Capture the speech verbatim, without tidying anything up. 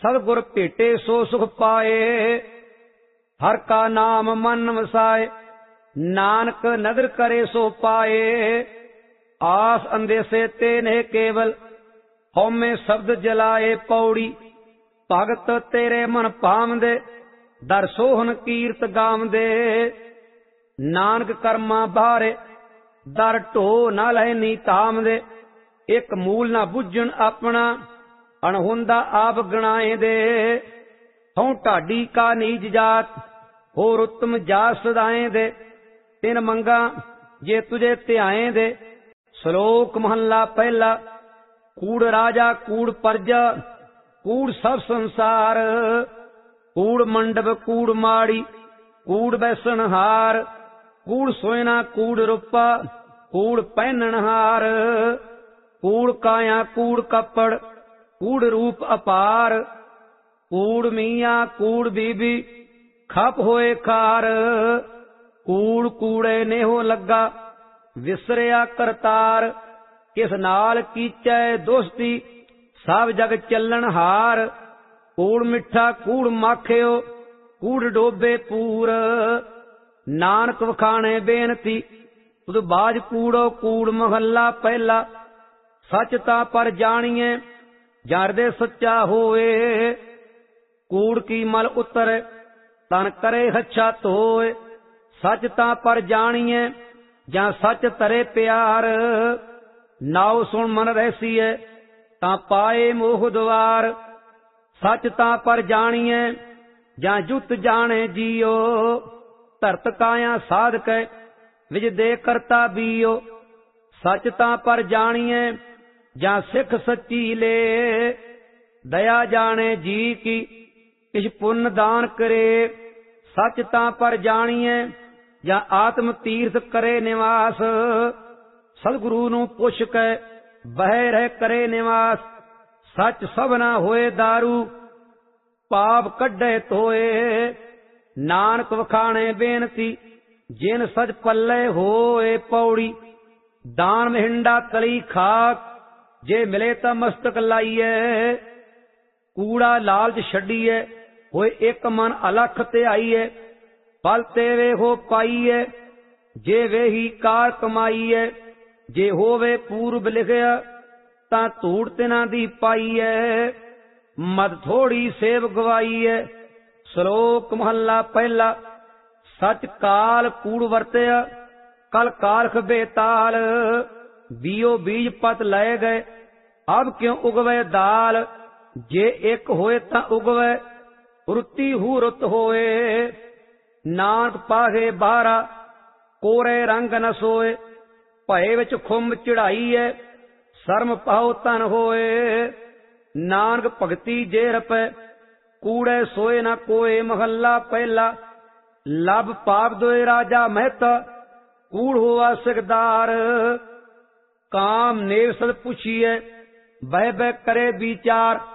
सतगुर भेटे सो सुख पाए। हर का नाम मन वसाए, नानक नदर करे सो पाए। आस अंदेसे ते ने केवल, हौमे शब्द जलाए पौड़ी। भगत तेरे मन भावदे, दर सोहन कीरत गावदे। नानक कर्मा बारे, दर ढो न लहनी तामदे। एक मूल ना बुझन अपना, अणहुंदा आप गणाए दे। हूं ढाडी का नीच जात, होर उत्तम जात सदाए दे। तिन मंगा जे तुझे ध्याए दे। श्लोक महला पहला। कूड़ राजा कूड़ प्रजा, कूड़ सब संसार। कूड़ मंडप कूड़ माड़ी, कूड़ बैसनहार। कूड़ सोयना कूड़ रूपा, कूड़ पहननहार। कूड़ काया कूड़ कपड़, कूड़ रूप अपार। कूड़ मियाँ कूड़ बीबी, खप होए खार। कूड़ कूड़े नेहो लगा, विसरिया करतार। किस नाल कीचै दोस्ती, सब जग चलन हार। कूड़ मिठा कूड़ माखियो, कूड़ डोबे पूर। नानक वखाणे बेनती, तुद बाज कूड़ो कूड़ महला पहला। सच ता पर जानिए, जारदे सच्चा होए। कूड़ की मल उतरे, तन करे हच्छा धोए। सच ता पर जानिए, जा सच तरे प्यार। नाव सुन मन रहसीए, ता पाए मोह द्वार। सच ता पर जानिए, जा जुत जाने जियो। धरत काया साध कै, विज दे करता बीओ। सच ता पर जानिए, जा सिख सच्ची ले। दया जाने जी की, किछ पुण्य दान करे। सच ता पर जानिए, जा आत्म तीर्थ करे निवास। सतगुरु नू पुछ कै, बह रह करे निवास। सच सबना होए दारू, पाप कढे धोए। नानक वखाणे बेनती, जिन सच पल्ले होए पौड़ी। दान महिंडा कली खाक, जे मिले ता मस्तक लाइए। कूड़ा लालच छड़ीए, होए एक मन अलख ते आईए। फल तेवे हो पाईए, जे वे ही कार कमाईए। जे होवे पूर्व लिखिया, ता धूड़ तिना दी पाईए। मद थोड़ी सेव गवाईए। श्लोक महला पहला। सच काल कूड़ वरतिया, कल कारख बेताल। बीओ बीज पत लय गए, अब क्यों उगवे दाल। जे एक होए ता उगवे, रुती हू रुत होए। नानक पाहे बारा, कोरे रंग न सोए। भय विच खुंब चढ़ाईए, शर्म पाओ तन होए। नानक भगती जे रपै, कूड़े सोए न कोए। महला पहला। लब पाप दोए राजा महता, कूड़ हुआ सिकदार। काम नेव सद पुछिए, बह बह करे विचार।